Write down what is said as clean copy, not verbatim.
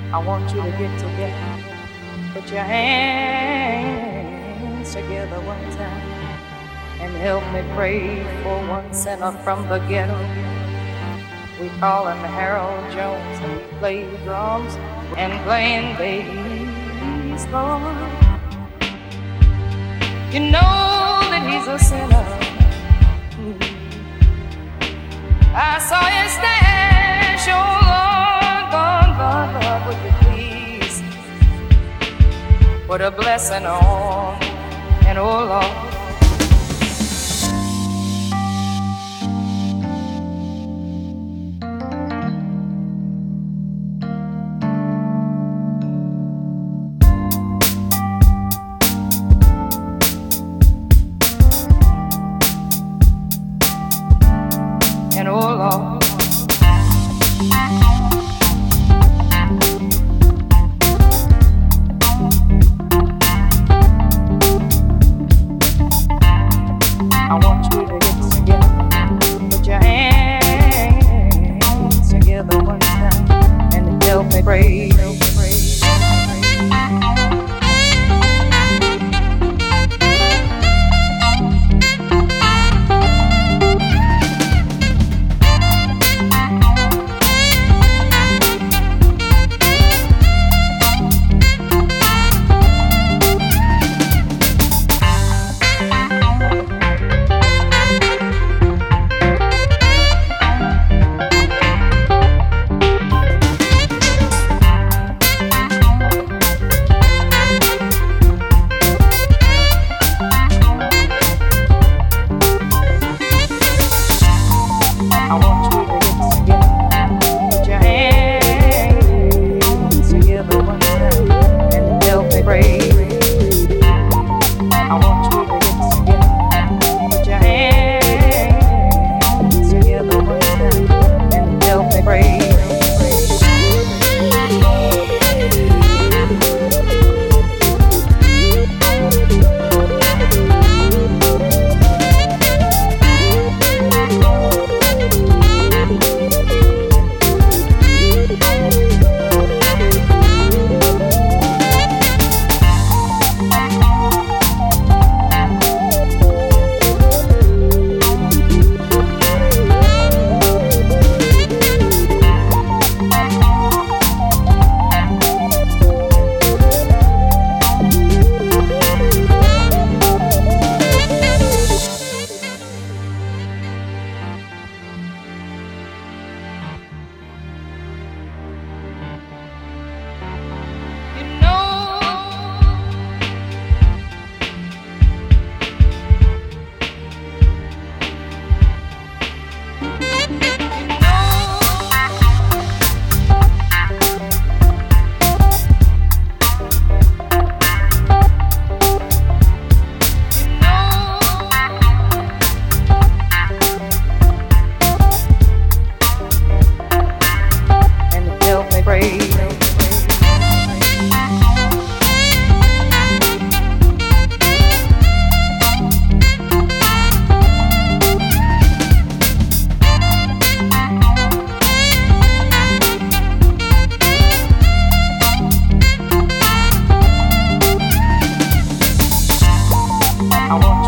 I want you to get together. Put your hands together one time and help me pray for one sinner from the ghetto. We call him Harold Jones and he plays drums and playing bass, Lord. You know that he's a sinner. I saw his stash, oh Lord, Lord, would you please put a blessing on and oh Lord. And oh Lord, I want you to get together. Put your hands together one time and help me pray. I want you to get together. Put your hands together one time and help me pray. I want you to get together. Put your hands together one time and help me pray. You know, and help me pray. I want